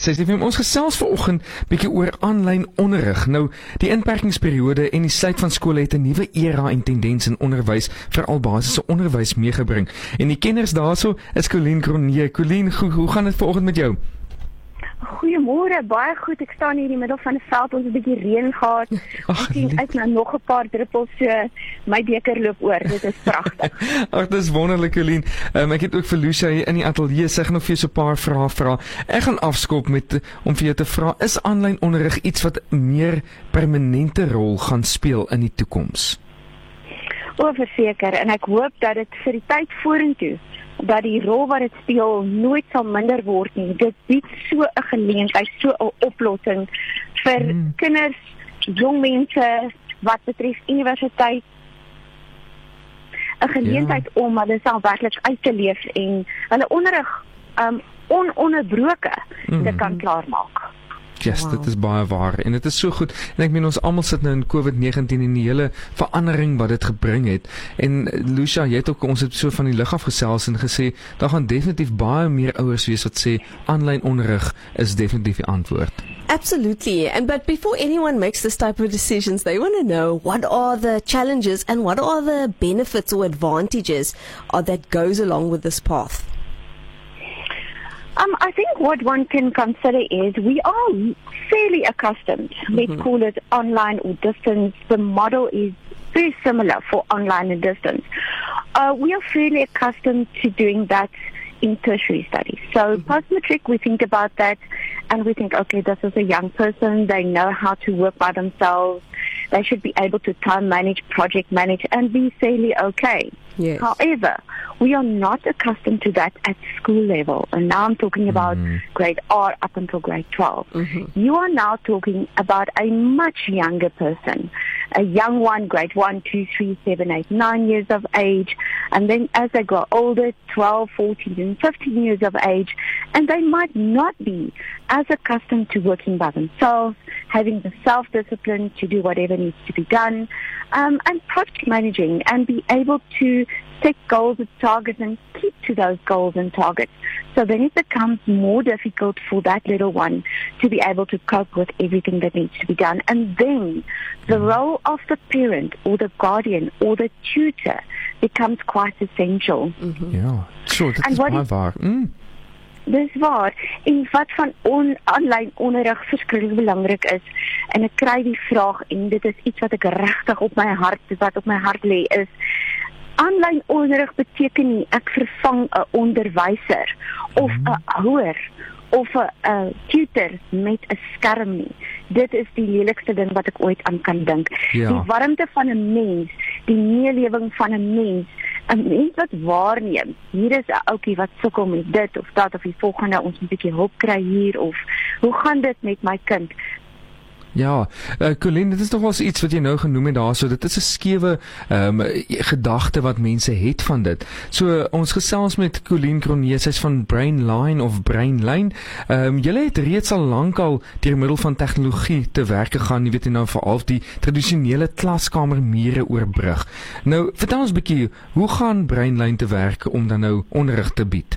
Sy sê vir ons gesels vanoggend bietjie oor aanlyn onderrig. Nou, die inperkingsperiode en die sluit van skole het 'n nuwe era en tendens in onderwys, veral basiese onderwys meegebring. En die kenners daarso is Colleen Cronje. Colleen, hoe gaan dit vanoggend met jou? Goeiemôre, baie goed. Ek staan hier in die middel van 'n veld, ons het 'n bietjie reën gehad. Ek sien uit na nog 'n paar druppels, so my beker loop oor. Dit is pragtig. Ag, dis wonderlik, Colleen. Ek het ook vir Lucia hier in die ateljee, sy gaan nog vir jou so 'n paar vrae vra. Ek gaan afskop met om vir jou te vra, is aanlyn onderrig iets wat meer permanente rol gaan speel in die toekoms? Verseker, en ek hoop dat dit vir die tyd vorentoe dat die rol wat dit speel nooit sal minder word nie. Dit bied so 'n geleentheid, so 'n oplossing vir kinders, jong mense wat betref universiteit. 'n Geleentheid om hulle self werklik uit te leef en hulle onderrig ononderbroke dit kan klaarmaak. Yes, dit is baie waar en dit is so goed en ek meen ons almal sit nou in COVID-19 en die hele verandering wat dit gebring het en Lucia, jy het ook ons het so van die lig af gesels en gesê daar gaan definitief baie meer ouers wees wat sê aanlyn onderrig is definitief die antwoord. Absolutely, but before anyone makes this type of decisions, they want to know what are the challenges and what are the benefits or advantages that goes along with this path. I think what one can consider is we are fairly accustomed, let's call it online or distance. The model is very similar for online and distance. We are fairly accustomed to doing that in tertiary studies. So post-matric, we think about that and we think, okay, this is a young person, they know how to work by themselves, they should be able to time manage, project manage and be fairly okay. Yes. However, we are not accustomed to that at school level. And now I'm talking about grade R up until grade 12. You are now talking about a much younger person. A young one, grade 1, 2, 3, 7, 8, 9 years of age. And then as they grow older, 12, 14, and 15 years of age. And they might not be as accustomed to working by themselves, having the self-discipline to do whatever needs to be done, and project managing and be able to set goals and targets and keep to those goals and targets. So then it becomes more difficult for that little one to be able to cope with everything that needs to be done. And then the role of the parent or the guardian or the tutor becomes quite essential. Ja, so dit is baie waar. Dis waar, en wat van aanlyn onderrig verskriklik belangrik is, en ek kry die vraag, en dit is iets wat ek regtig op my hart lê, is, aanlyn onderrig beteken nie, ek vervang 'n onderwyser, of 'n ouer, of 'n tutor met 'n skerm nie. Dit is die lelikste ding wat ek ooit aan kan dink. Ja. Die warmte van 'n mens, die meelewing van 'n mens wat waarneem, hier is 'n ouetjie wat sukkel met dit of dat, of die volgende, ons moet 'n bietjie hulp kry hier, of hoe gaan dit met my kind? Ja, Colleen, dit is toch wel iets wat jy nou genoem het daar, so dit is 'n skewe gedagte wat mense het van dit. So ons gesels met Colleen Cronje, sy's van Brainline of Brainline. Julle het reeds al lankal deur middel van tegnologie te werk gegaan, jy weet nou veral die tradisionele klaskamermure oorbrug. Nou, vertel ons 'n bietjie, hoe gaan Brainline te werk om dan nou onderrig te bied?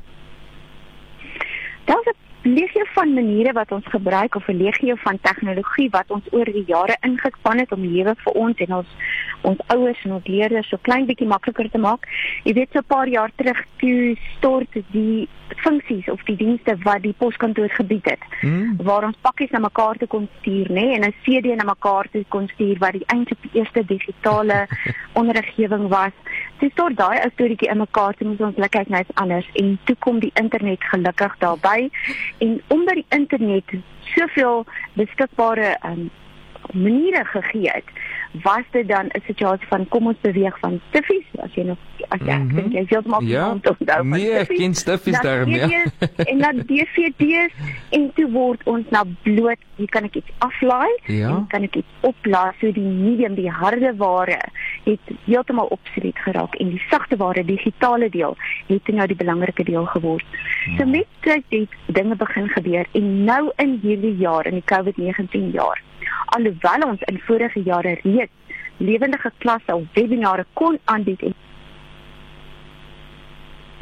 Daar's 'n legio van maniere wat ons gebruik, of 'n legio van tegnologie wat ons oor die jare ingespan het om die lewe vir ons en ons ouers en ons leerders so klein bietjie makliker te maak. Jy weet, so 'n paar jaar terug toe stort die funksies of die dienste wat die poskantoor gebied het, waar ons pakkies na mekaar toe kon stuur, en 'n CD na mekaar toe kon stuur, wat die eintlik die eerste digitale onderriggewing was. Toe stort daai ou storieetjie in mekaar, toe moet ons kyk na iets anders, en toe kom die internet gelukkig daarbey, en omdat die internet soveel beskikbare maniere gegee het, was dit dan 'n situasie van kom ons beweeg van stiffies, as jy dink jy heeltemal onthou van nee, geen stiffies daarmee. En dan DVD's, en toe word ons nou bloot, hier kan ek iets aflaai, en kan ek iets oplaai, so die medium, die harde ware, het heeltemal obsolet geraak, en die sagte ware, digitale deel, het nou die belangrike deel geword. So met tyd het dinge begin gebeur, en nou in hierdie jaar, in die COVID-19 jaar, alhoewel ons in vorige jare reeds lewendige klasse of webinare kon aanbied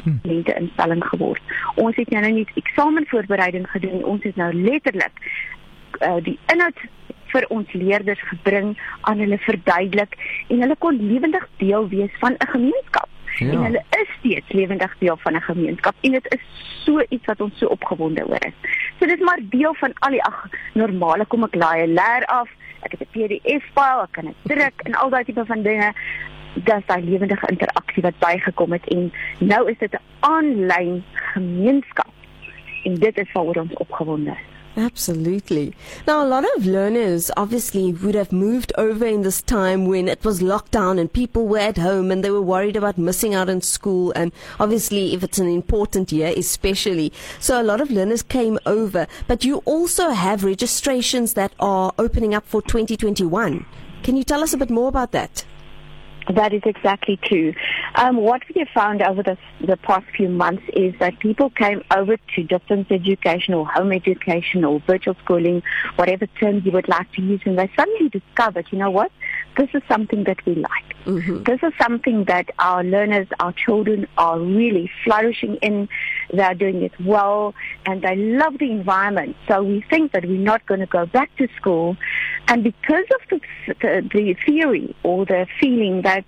lente-instelling geword. Ons het nou nie eksamenvoorbereiding gedoen, ons het nou letterlik die inhoud vir ons leerders gebring, aan hulle verduidelik, en hulle kon lewendig deel wees van 'n gemeenskap. Ja. En hulle is steeds lewendig deel van 'n gemeenskap, en dit is so iets wat ons so opgewonde oor is. So dit is maar deel van al die normale, kom ek laai 'n leer af, ek het 'n PDF-file, ek kan dit druk, en al daai tipe van dinge, dis daai lewendige interaksie wat bygekom het, en nou is dit 'n aanlyn gemeenskap, en dit is waaroor ons opgewonde is. Absolutely. Now, a lot of learners obviously would have moved over in this time when it was lockdown and people were at home and they were worried about missing out on school, and obviously if it's an important year especially. So a lot of learners came over, but you also have registrations that are opening up for 2021. Can you tell us a bit more about that? That is exactly true. What we have found over the past few months is that people came over to distance education or home education or virtual schooling, whatever term you would like to use, and they suddenly discovered, you know what, this is something that we like. Mm-hmm. This is something that our learners, our children are really flourishing in. They're doing it well, and they love the environment. So we think that we're not going to go back to school. And because of the theory or the feeling that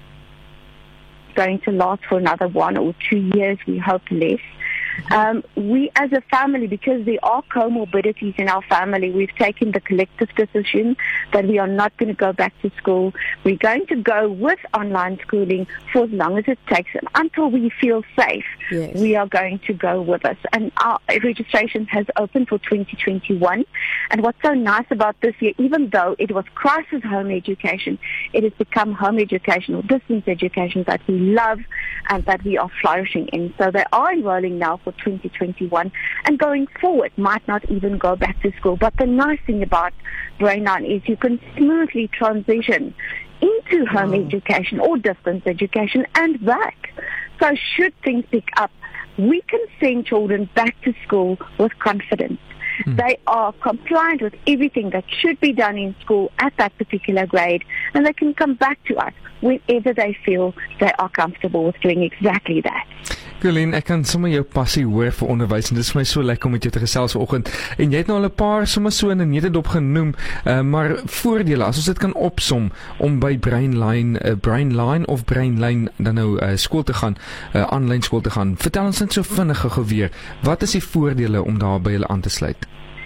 it's going to last for another 1 or 2 years, we hope less, we as a family, because there are comorbidities in our family, we've taken the collective decision that we are not going to go back to school. We're going to go with online schooling for as long as it takes, and until we feel safe, yes, we are going to go with us. And our registration has opened for 2021. And what's so nice about this year, even though it was crisis home education, it has become home education or distance education that we love and that we are flourishing in. So they are enrolling now for 2021, and going forward might not even go back to school. But the nice thing about Brainline is you can smoothly transition into home education or distance education and back. So should things pick up, we can send children back to school with confidence. They are compliant with everything that should be done in school at that particular grade, and they can come back to us whenever they feel they are comfortable with doing exactly that. Colleen, ek kan sommer jou passie hoor vir onderwys, en dit is my so lekker om met jou te gesels vanoggend. En jy het nou al 'n paar sommer so in 'n netedop genoem, maar voordele, as ons dit kan opsom om by Brainline of Brainline dan nou skool te gaan, aanlyn skool te gaan. Vertel ons net so vinnig geweer, wat is die voordele om daar by hulle aan te sluit?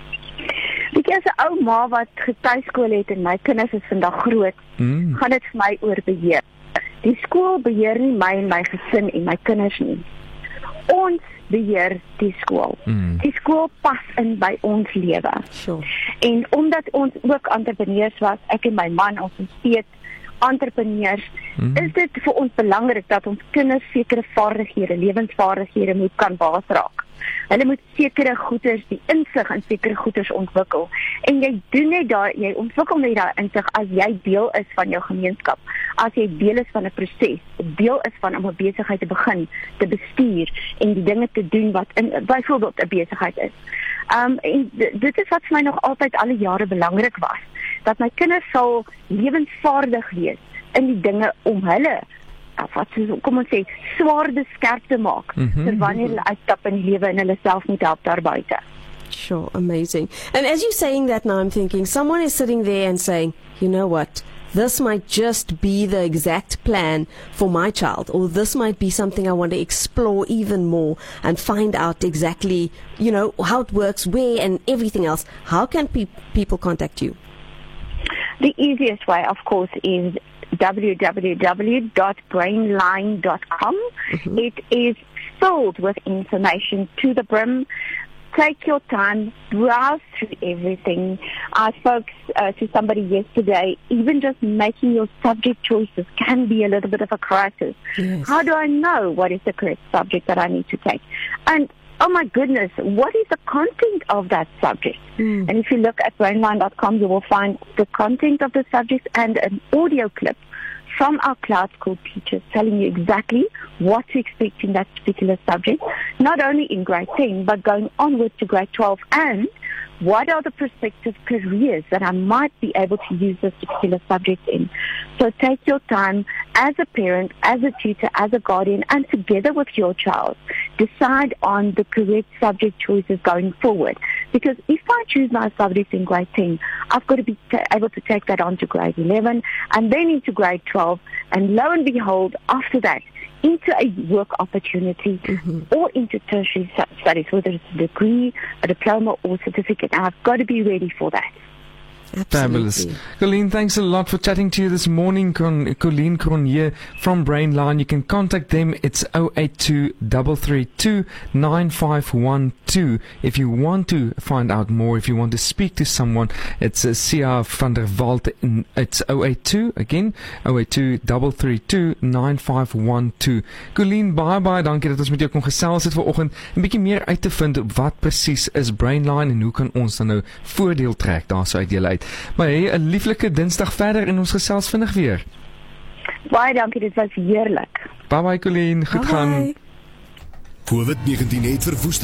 Ek is 'n ou ma wat getuiskool het en my kinders is vandag groot, gaan dit vir my oor beheer. Die skool beheer nie my en my gesin en my kinders nie. Ons beheer die skool. Die skool pas in by ons lewe. Sure. En omdat ons ook entrepreneurs was, ek en my man, ons is steeds entrepreneurs, is dit vir ons belangrik dat ons kinders sekere vaardighede, lewensvaardighede moet kan basraak. Hulle moet sekere goeders, die insig in sekere goeders ontwikkel. En jy ontwikkel net daai insig as jy deel is van jou gemeenskap. As jy deel is van 'n proses, deel is van om 'n besigheid te begin, te bestuur en die dinge te doen wat in byvoorbeeld 'n besigheid is. En dit is wat vir my nog altyd alle jare belangrik was, dat my kinders sal lewensvaardig wees in die dinge om hulle kom ons sê, swaarde skerp te maak, ter wanneer hulle uitstap in die lewe en hulle self moet help daar buite. Sure, amazing. And as you're saying that now, I'm thinking, someone is sitting there and saying, you know what, this might just be the exact plan for my child, or this might be something I want to explore even more and find out exactly, how it works, where, and everything else. How can people contact you? The easiest way, of course, is www.brainline.com. It is filled with information to the brim. Take your time, browse through everything. I spoke to somebody yesterday, even just making your subject choices can be a little bit of a crisis. Yes. How do I know what is the correct subject that I need to take? And oh my goodness, what is the content of that subject? And if you look at brainline.com, you will find the content of the subject and an audio clip from our Cloud School teachers telling you exactly what to expect in that particular subject, not only in grade 10, but going onwards to grade 12 and what are the prospective careers that I might be able to use this particular subject in. So take your time as a parent, as a tutor, as a guardian, and together with your child, decide on the correct subject choices going forward. Because if I choose my subject in grade 10, I've got to be able to take that on to grade 11 and then into grade 12. And lo and behold, after that, into a work opportunity or into tertiary studies, whether it's a degree, a diploma or certificate. And I've got to be ready for that. Fabulous. Colleen, thanks a lot for chatting to you this morning. Colleen Cronje from Brainline. You can contact them. It's 082-332-9512. If you want to find out more, if you want to speak to someone, it's Sia van der Walt. It's 082, again, 082-332-9512. Colleen, baie dankie dat ons met jou kon gesels het vanoggend. 'n bietjie meer uit te vind wat presies is Brainline en hoe kan ons dan nou voordeel trek daarso uit julle uit. Maar hey, 'n lieflike Dinsdag verder en ons gesels vinnig weer. Baie dankie, dit was heerlik. Bye Colleen, goed gaan. COVID-19 het verwoeste